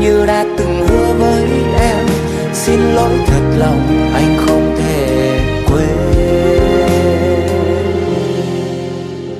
như đã từng hứa với em. Xin lỗi thật lòng anh không